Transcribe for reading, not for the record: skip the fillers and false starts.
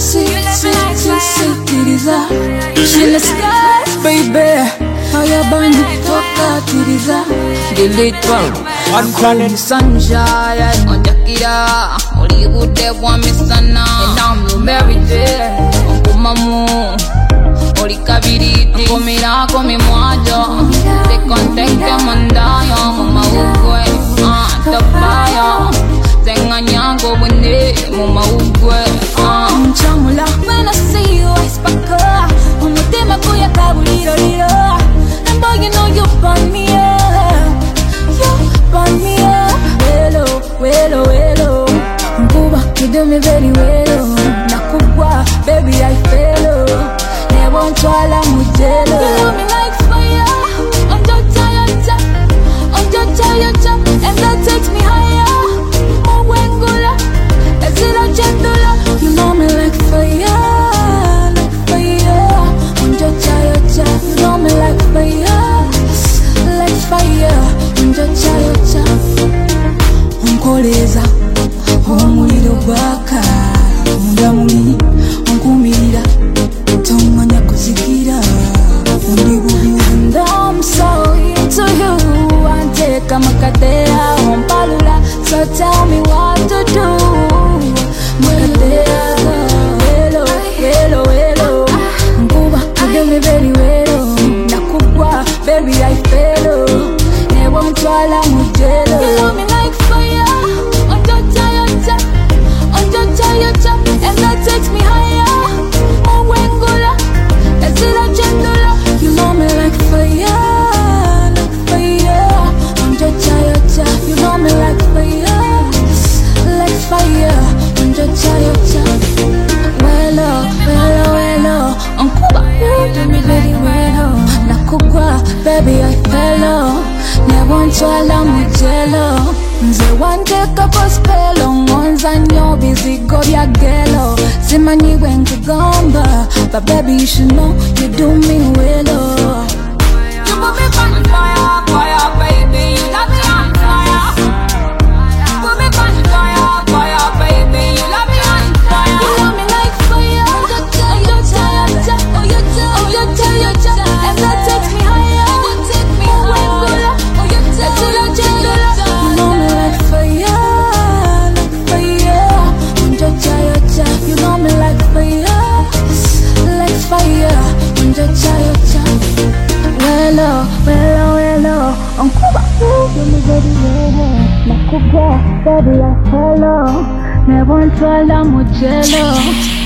sikiriza in the skies, baby. Fire burn, tokatiriza. Delete bomb. Unfound sunshine on Jakira. Hollywood, they want me sana. And now I'm married there. Mamu. Olikabiriti. Komira, komi mwajo. Te contente mandayo. Mama ugwe. Tapaya. Tenga nyango wene. Mama ugwe. Chamula. When I see you, I sparkle. Umutema kuya kabuliro liro. And boy, you know you burn me up. You burn me up. Welo, welo. Mkuba, you do me very well. Nakubwa, baby, I fail. Never ntwala mujelo. You love me like fire. On your tire, and that takes me higher. Mwengula, that's it, I gentle. You know me like fire, like fire. On your tire, you know me like fire, like fire. On your tire, unkoleza, omuliro gwaka, mundamuli, onkumirira, tomanya kuzigira, and I'm so into you. I take a makadea, ompalula, so tell me what to do. Makadea, hello, Nkuba, you do me very well. Nakubwa, baby, I fail. Never ntwala mujelo. You love me like fire. On your tire, and that takes me higher. Mwengula, that's it, I gentle. You love me like fire, like fire. On your tire, you love me like fire, like fire. On your tire, well, Nkuba, you do me very well. Nakubwa, baby, I fell. Never ntwala mujelo. Nze wanteka pospelo. Ngonza nyo bizigo bya gelo. Simanyiwe nkugamba, but baby you should know you do me well. You put me on fire, baby. You got me on fire. Put me on fire, baby. You love me on fire. You love me like fire. On your tire, and that takes me higher. Mwengula, that's it, I gentle. You know me like fire, like fire. On your tire, you know me like fire, like fire. On your tire, well, Nkuba, you me very well. Nakubwa, baby, I follow. Never ntwala mujelo.